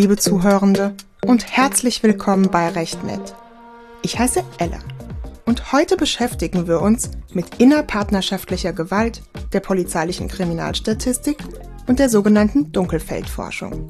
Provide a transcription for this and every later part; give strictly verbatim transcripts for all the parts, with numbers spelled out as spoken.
liebe Zuhörende, und herzlich willkommen bei Rechtnet. Ich heiße Ella und heute beschäftigen wir uns mit innerpartnerschaftlicher Gewalt, der polizeilichen Kriminalstatistik und der sogenannten Dunkelfeldforschung.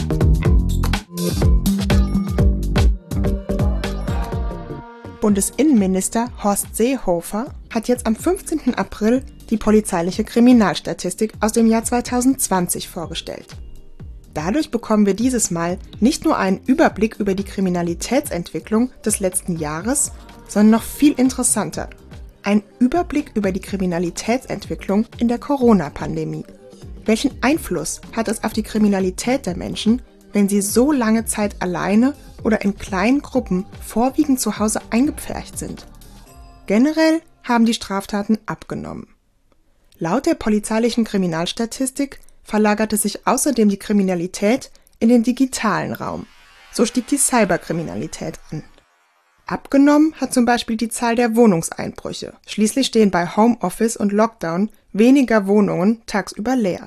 Bundesinnenminister Horst Seehofer hat jetzt am fünfzehnten April die polizeiliche Kriminalstatistik aus dem Jahr zweitausendzwanzig vorgestellt. Dadurch bekommen wir dieses Mal nicht nur einen Überblick über die Kriminalitätsentwicklung des letzten Jahres, sondern noch viel interessanter, einen Überblick über die Kriminalitätsentwicklung in der Corona-Pandemie. Welchen Einfluss hat es auf die Kriminalität der Menschen, wenn sie so lange Zeit alleine oder in kleinen Gruppen vorwiegend zu Hause eingepfercht sind? Generell haben die Straftaten abgenommen. Laut der polizeilichen Kriminalstatistik verlagerte sich außerdem die Kriminalität in den digitalen Raum. So stieg die Cyberkriminalität an. Abgenommen hat zum Beispiel die Zahl der Wohnungseinbrüche. Schließlich stehen bei Homeoffice und Lockdown weniger Wohnungen tagsüber leer.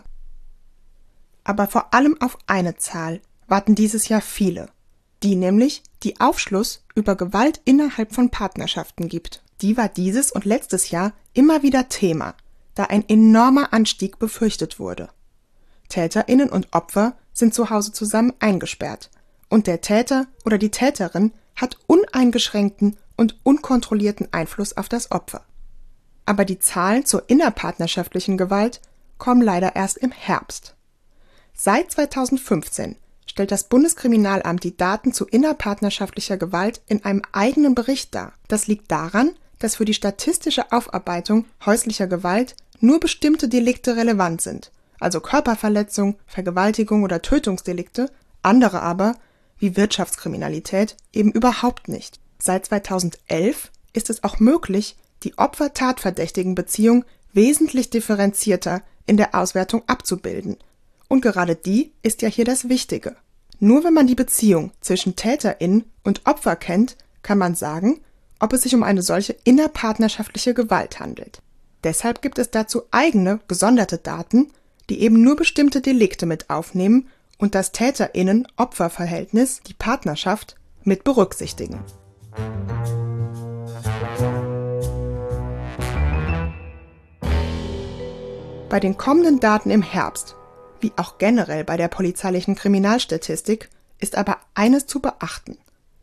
Aber vor allem auf eine Zahl warten dieses Jahr viele. Die nämlich, die Aufschluss über Gewalt innerhalb von Partnerschaften gibt. Die war dieses und letztes Jahr immer wieder Thema, da ein enormer Anstieg befürchtet wurde. TäterInnen und Opfer sind zu Hause zusammen eingesperrt und der Täter oder die Täterin hat uneingeschränkten und unkontrollierten Einfluss auf das Opfer. Aber die Zahlen zur innerpartnerschaftlichen Gewalt kommen leider erst im Herbst. Seit zweitausendfünfzehn stellt das Bundeskriminalamt die Daten zu innerpartnerschaftlicher Gewalt in einem eigenen Bericht dar. Das liegt daran, dass für die statistische Aufarbeitung häuslicher Gewalt nur bestimmte Delikte relevant sind, also Körperverletzung, Vergewaltigung oder Tötungsdelikte, andere aber, wie Wirtschaftskriminalität, eben überhaupt nicht. Seit zweitausendelf ist es auch möglich, die Opfer-Tatverdächtigen-Beziehung wesentlich differenzierter in der Auswertung abzubilden. Und gerade die ist ja hier das Wichtige. Nur wenn man die Beziehung zwischen TäterInnen und Opfer kennt, kann man sagen, ob es sich um eine solche innerpartnerschaftliche Gewalt handelt. Deshalb gibt es dazu eigene, gesonderte Daten, die eben nur bestimmte Delikte mit aufnehmen und das TäterInnen-Opfer-Verhältnis, die Partnerschaft, mit berücksichtigen. Bei den kommenden Daten im Herbst, wie auch generell bei der polizeilichen Kriminalstatistik, ist aber eines zu beachten.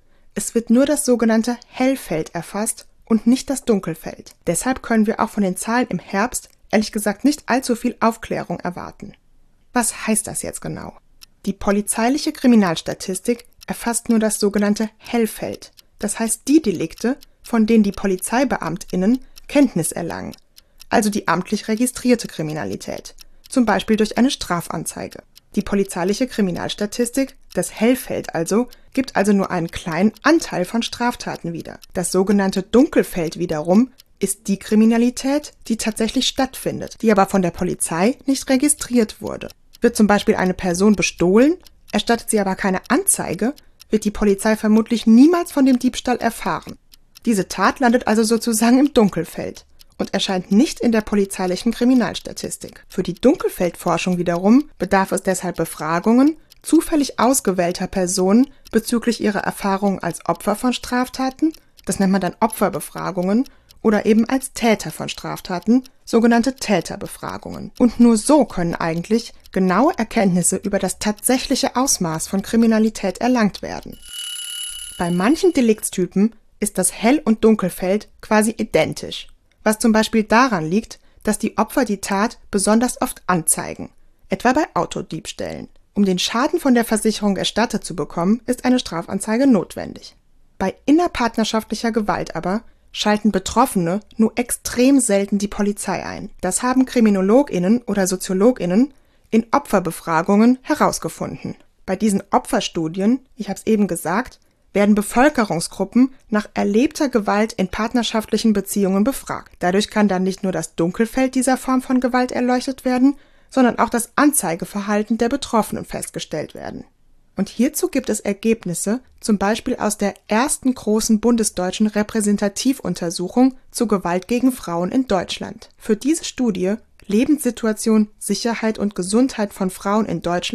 Es wird nur das sogenannte Hellfeld erfasst und nicht das Dunkelfeld. Deshalb können wir auch von den Zahlen im Herbst ehrlich gesagt nicht allzu viel Aufklärung erwarten. Was heißt das jetzt genau? Die polizeiliche Kriminalstatistik erfasst nur das sogenannte Hellfeld, das heißt die Delikte, von denen die PolizeibeamtInnen Kenntnis erlangen, also die amtlich registrierte Kriminalität, zum Beispiel durch eine Strafanzeige. Die polizeiliche Kriminalstatistik, das Hellfeld also, gibt also nur einen kleinen Anteil von Straftaten wieder. Das sogenannte Dunkelfeld wiederum ist die Kriminalität, die tatsächlich stattfindet, die aber von der Polizei nicht registriert wurde. Wird zum Beispiel eine Person bestohlen, erstattet sie aber keine Anzeige, wird die Polizei vermutlich niemals von dem Diebstahl erfahren. Diese Tat landet also sozusagen im Dunkelfeld und erscheint nicht in der polizeilichen Kriminalstatistik. Für die Dunkelfeldforschung wiederum bedarf es deshalb Befragungen zufällig ausgewählter Personen bezüglich ihrer Erfahrungen als Opfer von Straftaten, das nennt man dann Opferbefragungen, oder eben als Täter von Straftaten, sogenannte Täterbefragungen. Und nur so können eigentlich genaue Erkenntnisse über das tatsächliche Ausmaß von Kriminalität erlangt werden. Bei manchen Deliktstypen ist das Hell- und Dunkelfeld quasi identisch, was zum Beispiel daran liegt, dass die Opfer die Tat besonders oft anzeigen, etwa bei Autodiebstählen. Um den Schaden von der Versicherung erstattet zu bekommen, ist eine Strafanzeige notwendig. Bei innerpartnerschaftlicher Gewalt aber schalten Betroffene nur extrem selten die Polizei ein. Das haben KriminologInnen oder SoziologInnen in Opferbefragungen herausgefunden. Bei diesen Opferstudien, ich habe es eben gesagt, werden Bevölkerungsgruppen nach erlebter Gewalt in partnerschaftlichen Beziehungen befragt. Dadurch kann dann nicht nur das Dunkelfeld dieser Form von Gewalt erleuchtet werden, sondern auch das Anzeigeverhalten der Betroffenen festgestellt werden. Und hierzu gibt es Ergebnisse, zum Beispiel aus der ersten großen bundesdeutschen Repräsentativuntersuchung zu Gewalt gegen Frauen in Deutschland. Für diese Studie Lebenssituation, Sicherheit und Gesundheit von Frauen in Deutschland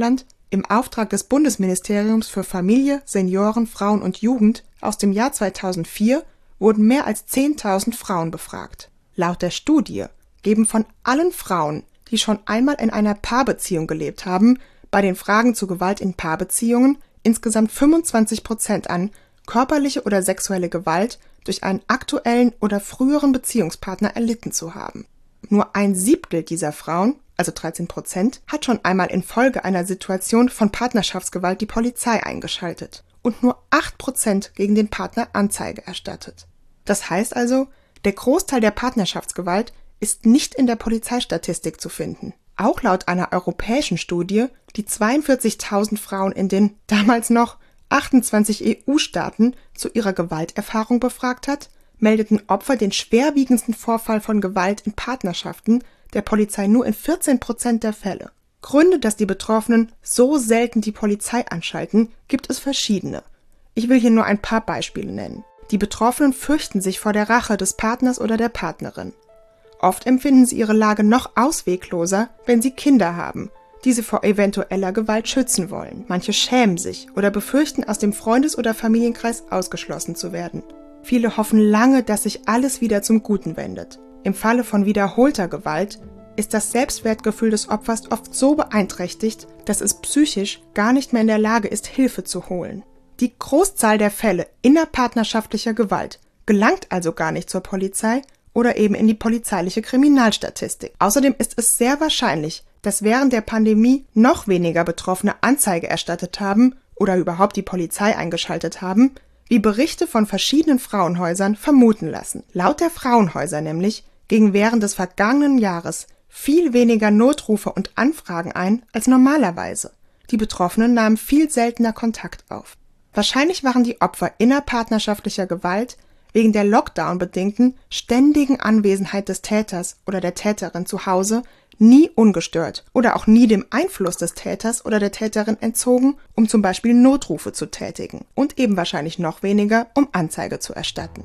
im Auftrag des Bundesministeriums für Familie, Senioren, Frauen und Jugend aus dem Jahr zweitausendvier wurden mehr als zehntausend Frauen befragt. Laut der Studie geben von allen Frauen, die schon einmal in einer Paarbeziehung gelebt haben, bei den Fragen zu Gewalt in Paarbeziehungen insgesamt fünfundzwanzig Prozent an, körperliche oder sexuelle Gewalt durch einen aktuellen oder früheren Beziehungspartner erlitten zu haben. Nur ein Siebtel dieser Frauen, also dreizehn Prozent, hat schon einmal infolge einer Situation von Partnerschaftsgewalt die Polizei eingeschaltet und nur acht Prozent gegen den Partner Anzeige erstattet. Das heißt also, der Großteil der Partnerschaftsgewalt ist nicht in der Polizeistatistik zu finden. Auch laut einer europäischen Studie, die zweiundvierzigtausend Frauen in den damals noch achtundzwanzig E U-Staaten zu ihrer Gewalterfahrung befragt hat, meldeten Opfer den schwerwiegendsten Vorfall von Gewalt in Partnerschaften der Polizei nur in vierzehn Prozent der Fälle. Gründe, dass die Betroffenen so selten die Polizei anschalten, gibt es verschiedene. Ich will hier nur ein paar Beispiele nennen. Die Betroffenen fürchten sich vor der Rache des Partners oder der Partnerin. Oft empfinden sie ihre Lage noch auswegloser, wenn sie Kinder haben, die sie vor eventueller Gewalt schützen wollen. Manche schämen sich oder befürchten, aus dem Freundes- oder Familienkreis ausgeschlossen zu werden. Viele hoffen lange, dass sich alles wieder zum Guten wendet. Im Falle von wiederholter Gewalt ist das Selbstwertgefühl des Opfers oft so beeinträchtigt, dass es psychisch gar nicht mehr in der Lage ist, Hilfe zu holen. Die Großzahl der Fälle innerpartnerschaftlicher Gewalt gelangt also gar nicht zur Polizei oder eben in die polizeiliche Kriminalstatistik. Außerdem ist es sehr wahrscheinlich, dass während der Pandemie noch weniger Betroffene Anzeige erstattet haben oder überhaupt die Polizei eingeschaltet haben, wie Berichte von verschiedenen Frauenhäusern vermuten lassen. Laut der Frauenhäuser nämlich gingen während des vergangenen Jahres viel weniger Notrufe und Anfragen ein als normalerweise. Die Betroffenen nahmen viel seltener Kontakt auf. Wahrscheinlich waren die Opfer innerpartnerschaftlicher Gewalt wegen der Lockdown-bedingten ständigen Anwesenheit des Täters oder der Täterin zu Hause nie ungestört oder auch nie dem Einfluss des Täters oder der Täterin entzogen, um zum Beispiel Notrufe zu tätigen und eben wahrscheinlich noch weniger, um Anzeige zu erstatten.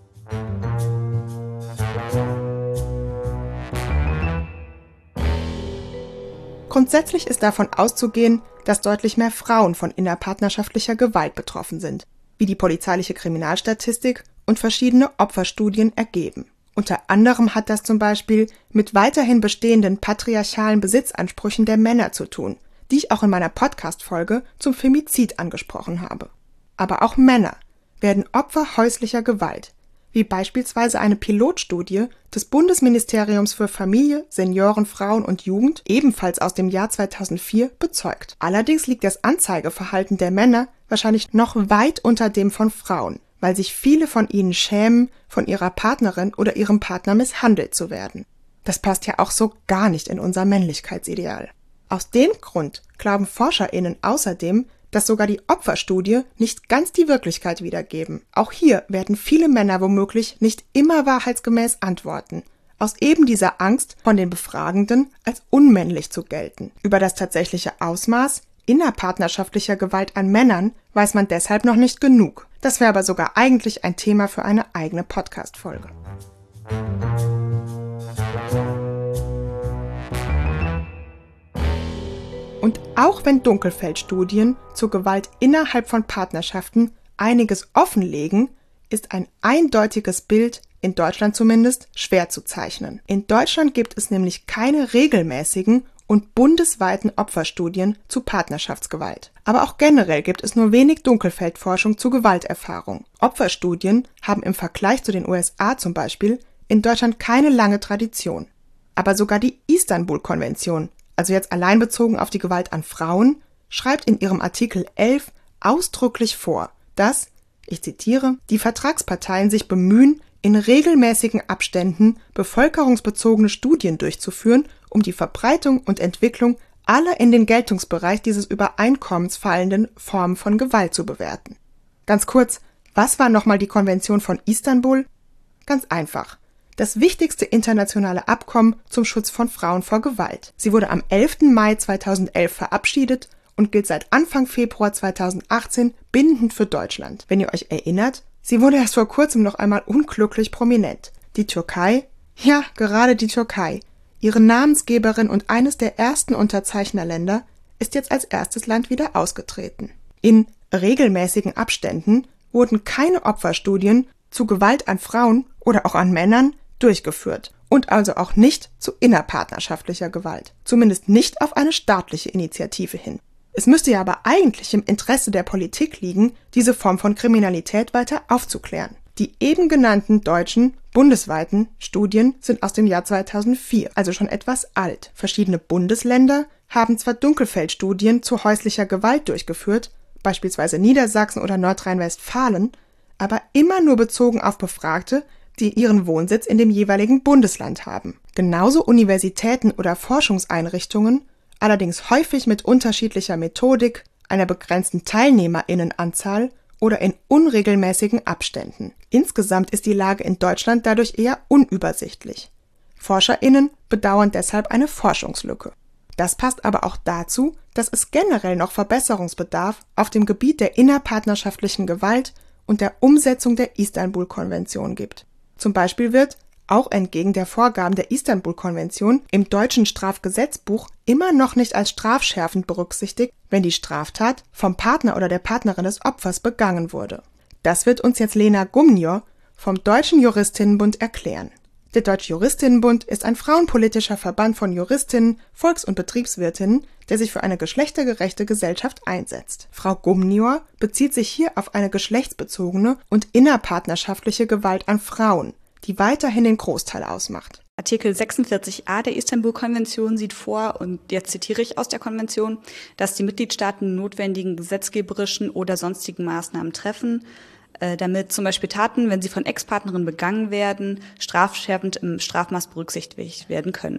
Grundsätzlich ist davon auszugehen, dass deutlich mehr Frauen von innerpartnerschaftlicher Gewalt betroffen sind, wie die polizeiliche Kriminalstatistik und verschiedene Opferstudien ergeben. Unter anderem hat das zum Beispiel mit weiterhin bestehenden patriarchalen Besitzansprüchen der Männer zu tun, die ich auch in meiner Podcast-Folge zum Femizid angesprochen habe. Aber auch Männer werden Opfer häuslicher Gewalt, wie beispielsweise eine Pilotstudie des Bundesministeriums für Familie, Senioren, Frauen und Jugend, ebenfalls aus dem Jahr zweitausendvier, bezeugt. Allerdings liegt das Anzeigeverhalten der Männer wahrscheinlich noch weit unter dem von Frauen, weil sich viele von ihnen schämen, von ihrer Partnerin oder ihrem Partner misshandelt zu werden. Das passt ja auch so gar nicht in unser Männlichkeitsideal. Aus dem Grund glauben ForscherInnen außerdem, dass sogar die Opferstudie nicht ganz die Wirklichkeit wiedergeben. Auch hier werden viele Männer womöglich nicht immer wahrheitsgemäß antworten, aus eben dieser Angst, von den Befragenden als unmännlich zu gelten. Über das tatsächliche Ausmaß innerpartnerschaftlicher Gewalt an Männern weiß man deshalb noch nicht genug. Das wäre aber sogar eigentlich ein Thema für eine eigene Podcast-Folge. Und auch wenn Dunkelfeld-Studien zur Gewalt innerhalb von Partnerschaften einiges offenlegen, ist ein eindeutiges Bild, in Deutschland zumindest, schwer zu zeichnen. In Deutschland gibt es nämlich keine regelmäßigen und bundesweiten Opferstudien zu Partnerschaftsgewalt. Aber auch generell gibt es nur wenig Dunkelfeldforschung zu Gewalterfahrung. Opferstudien haben im Vergleich zu den U S A zum Beispiel in Deutschland keine lange Tradition. Aber sogar die Istanbul-Konvention, also jetzt allein bezogen auf die Gewalt an Frauen, schreibt in ihrem Artikel elf ausdrücklich vor, dass, ich zitiere, die Vertragsparteien sich bemühen, in regelmäßigen Abständen bevölkerungsbezogene Studien durchzuführen, um die Verbreitung und Entwicklung aller in den Geltungsbereich dieses Übereinkommens fallenden Formen von Gewalt zu bewerten. Ganz kurz, was war nochmal die Konvention von Istanbul? Ganz einfach. Das wichtigste internationale Abkommen zum Schutz von Frauen vor Gewalt. Sie wurde am elften Mai zweitausendelf verabschiedet und gilt seit Anfang Februar zweitausendachtzehn bindend für Deutschland. Wenn ihr euch erinnert, sie wurde erst vor kurzem noch einmal unglücklich prominent. Die Türkei, ja, gerade die Türkei, ihre Namensgeberin und eines der ersten Unterzeichnerländer, ist jetzt als erstes Land wieder ausgetreten. In regelmäßigen Abständen wurden keine Opferstudien zu Gewalt an Frauen oder auch an Männern durchgeführt und also auch nicht zu innerpartnerschaftlicher Gewalt, zumindest nicht auf eine staatliche Initiative hin. Es müsste ja aber eigentlich im Interesse der Politik liegen, diese Form von Kriminalität weiter aufzuklären. Die eben genannten deutschen bundesweiten Studien sind aus dem Jahr zweitausendvier, also schon etwas alt. Verschiedene Bundesländer haben zwar Dunkelfeldstudien zu häuslicher Gewalt durchgeführt, beispielsweise Niedersachsen oder Nordrhein-Westfalen, aber immer nur bezogen auf Befragte, die ihren Wohnsitz in dem jeweiligen Bundesland haben. Genauso Universitäten oder Forschungseinrichtungen, allerdings häufig mit unterschiedlicher Methodik, einer begrenzten TeilnehmerInnenanzahl oder in unregelmäßigen Abständen. Insgesamt ist die Lage in Deutschland dadurch eher unübersichtlich. ForscherInnen bedauern deshalb eine Forschungslücke. Das passt aber auch dazu, dass es generell noch Verbesserungsbedarf auf dem Gebiet der innerpartnerschaftlichen Gewalt und der Umsetzung der Istanbul-Konvention gibt. Zum Beispiel wird, auch entgegen der Vorgaben der Istanbul-Konvention, im deutschen Strafgesetzbuch immer noch nicht als strafschärfend berücksichtigt, wenn die Straftat vom Partner oder der Partnerin des Opfers begangen wurde. Das wird uns jetzt Lena Gumnior vom Deutschen Juristinnenbund erklären. Der Deutsche Juristinnenbund ist ein frauenpolitischer Verband von Juristinnen, Volks- und Betriebswirtinnen, der sich für eine geschlechtergerechte Gesellschaft einsetzt. Frau Gumnior bezieht sich hier auf eine geschlechtsbezogene und innerpartnerschaftliche Gewalt an Frauen, die weiterhin den Großteil ausmacht. Artikel sechsundvierzig a der Istanbul-Konvention sieht vor, und jetzt zitiere ich aus der Konvention, dass die Mitgliedstaaten notwendigen gesetzgeberischen oder sonstigen Maßnahmen treffen, äh, damit zum Beispiel Taten, wenn sie von Ex-Partnerinnen begangen werden, strafschärfend im Strafmaß berücksichtigt werden können.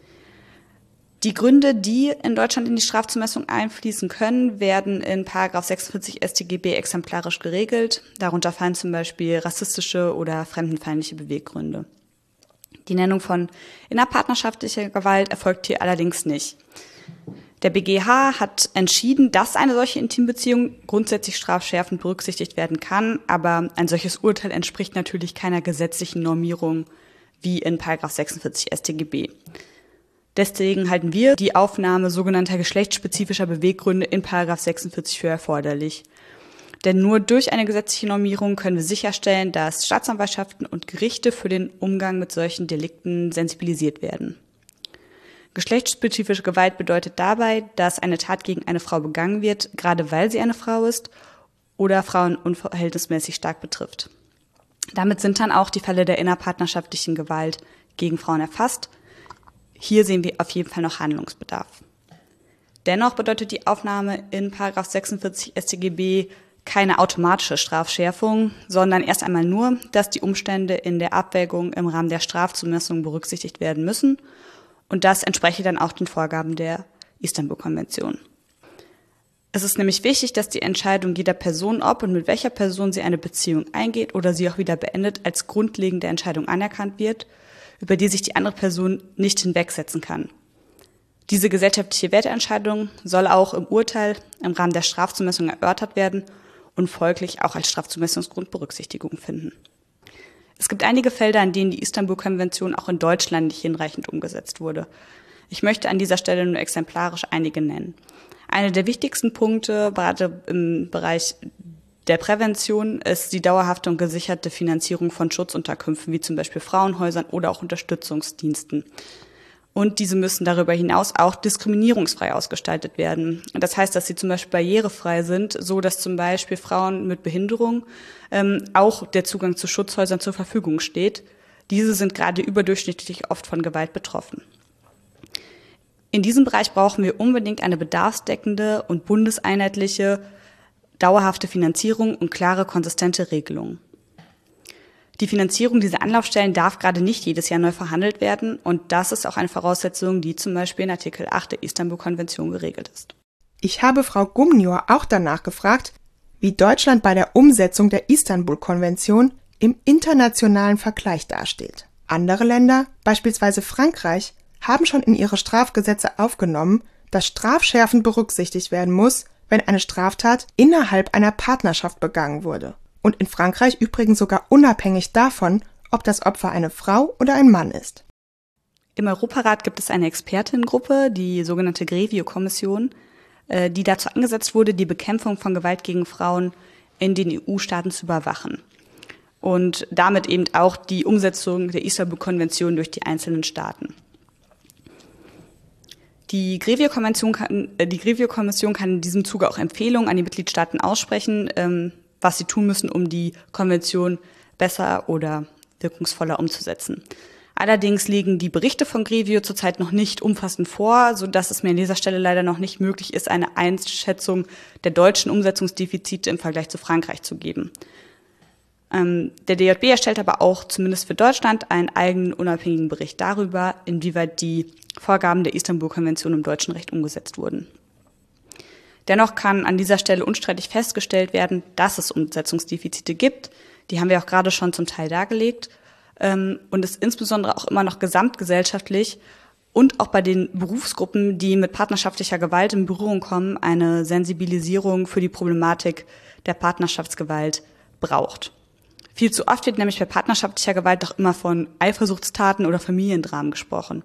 Die Gründe, die in Deutschland in die Strafzumessung einfließen können, werden in Paragraph sechsundvierzig S t G B exemplarisch geregelt. Darunter fallen zum Beispiel rassistische oder fremdenfeindliche Beweggründe. Die Nennung von innerpartnerschaftlicher Gewalt erfolgt hier allerdings nicht. Der B G H hat entschieden, dass eine solche Intimbeziehung grundsätzlich strafschärfend berücksichtigt werden kann, aber ein solches Urteil entspricht natürlich keiner gesetzlichen Normierung wie in Paragraph sechsundvierzig S t G B. Deswegen halten wir die Aufnahme sogenannter geschlechtsspezifischer Beweggründe in Paragraph sechsundvierzig für erforderlich. Denn nur durch eine gesetzliche Normierung können wir sicherstellen, dass Staatsanwaltschaften und Gerichte für den Umgang mit solchen Delikten sensibilisiert werden. Geschlechtsspezifische Gewalt bedeutet dabei, dass eine Tat gegen eine Frau begangen wird, gerade weil sie eine Frau ist oder Frauen unverhältnismäßig stark betrifft. Damit sind dann auch die Fälle der innerpartnerschaftlichen Gewalt gegen Frauen erfasst. Hier sehen wir auf jeden Fall noch Handlungsbedarf. Dennoch bedeutet die Aufnahme in Paragraph sechsundvierzig S t G B keine automatische Strafschärfung, sondern erst einmal nur, dass die Umstände in der Abwägung im Rahmen der Strafzumessung berücksichtigt werden müssen, und das entspreche dann auch den Vorgaben der Istanbul-Konvention. Es ist nämlich wichtig, dass die Entscheidung jeder Person, ob und mit welcher Person sie eine Beziehung eingeht oder sie auch wieder beendet, als grundlegende Entscheidung anerkannt wird, über die sich die andere Person nicht hinwegsetzen kann. Diese gesellschaftliche Werteentscheidung soll auch im Urteil im Rahmen der Strafzumessung erörtert werden und folglich auch als Strafzumessungsgrund Berücksichtigung finden. Es gibt einige Felder, an denen die Istanbul-Konvention auch in Deutschland nicht hinreichend umgesetzt wurde. Ich möchte an dieser Stelle nur exemplarisch einige nennen. Einer der wichtigsten Punkte, gerade im Bereich der Prävention, ist die dauerhafte und gesicherte Finanzierung von Schutzunterkünften, wie zum Beispiel Frauenhäusern oder auch Unterstützungsdiensten. Und diese müssen darüber hinaus auch diskriminierungsfrei ausgestaltet werden. Das heißt, dass sie zum Beispiel barrierefrei sind, so dass zum Beispiel Frauen mit Behinderung ähm, auch der Zugang zu Schutzhäusern zur Verfügung steht. Diese sind gerade überdurchschnittlich oft von Gewalt betroffen. In diesem Bereich brauchen wir unbedingt eine bedarfsdeckende und bundeseinheitliche, dauerhafte Finanzierung und klare, konsistente Regelungen. Die Finanzierung dieser Anlaufstellen darf gerade nicht jedes Jahr neu verhandelt werden, und das ist auch eine Voraussetzung, die zum Beispiel in Artikel acht der Istanbul-Konvention geregelt ist. Ich habe Frau Gumnior auch danach gefragt, wie Deutschland bei der Umsetzung der Istanbul-Konvention im internationalen Vergleich dasteht. Andere Länder, beispielsweise Frankreich, haben schon in ihre Strafgesetze aufgenommen, dass strafschärfend berücksichtigt werden muss, wenn eine Straftat innerhalb einer Partnerschaft begangen wurde. Und in Frankreich übrigens sogar unabhängig davon, ob das Opfer eine Frau oder ein Mann ist. Im Europarat gibt es eine Expertengruppe, die sogenannte Grevio-Kommission. äh, die dazu angesetzt wurde, die Bekämpfung von Gewalt gegen Frauen in den E U-Staaten zu überwachen. Und damit eben auch die Umsetzung der Istanbul-Konvention durch die einzelnen Staaten. Die Grevio-Konvention kann, äh, die Grevio-Kommission kann in diesem Zuge auch Empfehlungen an die Mitgliedstaaten aussprechen, ähm, was sie tun müssen, um die Konvention besser oder wirkungsvoller umzusetzen. Allerdings liegen die Berichte von Grevio zurzeit noch nicht umfassend vor, sodass es mir an dieser Stelle leider noch nicht möglich ist, eine Einschätzung der deutschen Umsetzungsdefizite im Vergleich zu Frankreich zu geben. Ähm, der D J B erstellt aber auch zumindest für Deutschland einen eigenen unabhängigen Bericht darüber, inwieweit die Vorgaben der Istanbul-Konvention im deutschen Recht umgesetzt wurden. Dennoch kann an dieser Stelle unstreitig festgestellt werden, dass es Umsetzungsdefizite gibt. Die haben wir auch gerade schon zum Teil dargelegt. Und es insbesondere auch immer noch gesamtgesellschaftlich und auch bei den Berufsgruppen, die mit partnerschaftlicher Gewalt in Berührung kommen, eine Sensibilisierung für die Problematik der Partnerschaftsgewalt braucht. Viel zu oft wird nämlich bei partnerschaftlicher Gewalt doch immer von Eifersuchtstaten oder Familiendramen gesprochen.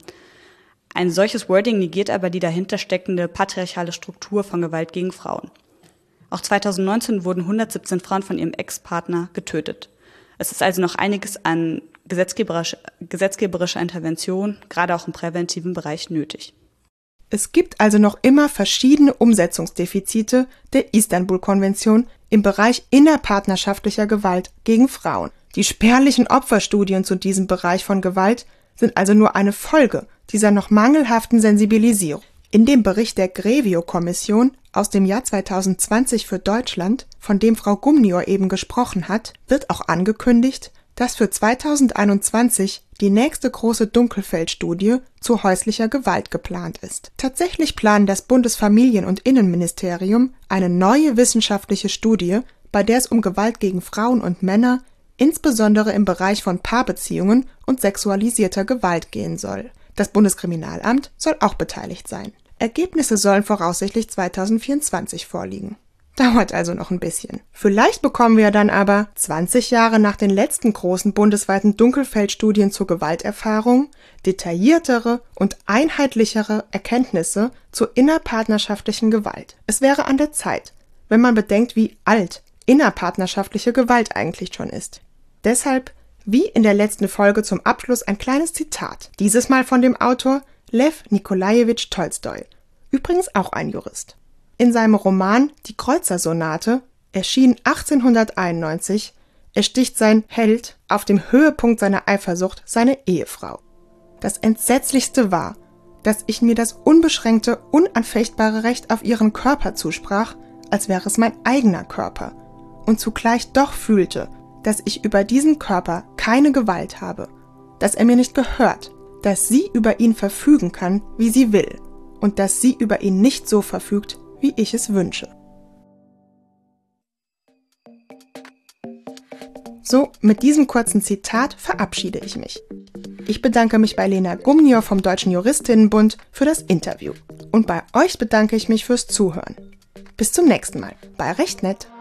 Ein solches Wording negiert aber die dahinter steckende patriarchale Struktur von Gewalt gegen Frauen. Auch zweitausendneunzehn wurden hundertsiebzehn Frauen von ihrem Ex-Partner getötet. Es ist also noch einiges an gesetzgeberischer, gesetzgeberischer Intervention, gerade auch im präventiven Bereich, nötig. Es gibt also noch immer verschiedene Umsetzungsdefizite der Istanbul-Konvention im Bereich innerpartnerschaftlicher Gewalt gegen Frauen. Die spärlichen Opferstudien zu diesem Bereich von Gewalt sind also nur eine Folge dieser noch mangelhaften Sensibilisierung. In dem Bericht der Grevio-Kommission aus dem Jahr zweitausendzwanzig für Deutschland, von dem Frau Gumnior eben gesprochen hat, wird auch angekündigt, dass für zweitausendeinundzwanzig die nächste große Dunkelfeld-Studie zu häuslicher Gewalt geplant ist. Tatsächlich planen das Bundesfamilien- und Innenministerium eine neue wissenschaftliche Studie, bei der es um Gewalt gegen Frauen und Männer, insbesondere im Bereich von Paarbeziehungen und sexualisierter Gewalt gehen soll. Das Bundeskriminalamt soll auch beteiligt sein. Ergebnisse sollen voraussichtlich zweitausendvierundzwanzig vorliegen. Dauert also noch ein bisschen. Vielleicht bekommen wir dann aber zwanzig Jahre nach den letzten großen bundesweiten Dunkelfeldstudien zur Gewalterfahrung detailliertere und einheitlichere Erkenntnisse zur innerpartnerschaftlichen Gewalt. Es wäre an der Zeit, wenn man bedenkt, wie alt innerpartnerschaftliche Gewalt eigentlich schon ist. Deshalb, wie in der letzten Folge zum Abschluss, ein kleines Zitat. Dieses Mal von dem Autor Lew Nikolajewitsch Tolstoi, übrigens auch ein Jurist. In seinem Roman Die Kreutzer-Sonate, erschienen achtzehnhunderteinundneunzig, ersticht sein Held auf dem Höhepunkt seiner Eifersucht seine Ehefrau. Das Entsetzlichste war, dass ich mir das unbeschränkte, unanfechtbare Recht auf ihren Körper zusprach, als wäre es mein eigener Körper, und zugleich doch fühlte, dass ich über diesen Körper keine Gewalt habe, dass er mir nicht gehört, dass sie über ihn verfügen kann, wie sie will, und dass sie über ihn nicht so verfügt, wie ich es wünsche. So, mit diesem kurzen Zitat verabschiede ich mich. Ich bedanke mich bei Lena Gumnior vom Deutschen Juristinnenbund für das Interview. Und bei euch bedanke ich mich fürs Zuhören. Bis zum nächsten Mal bei Recht nett.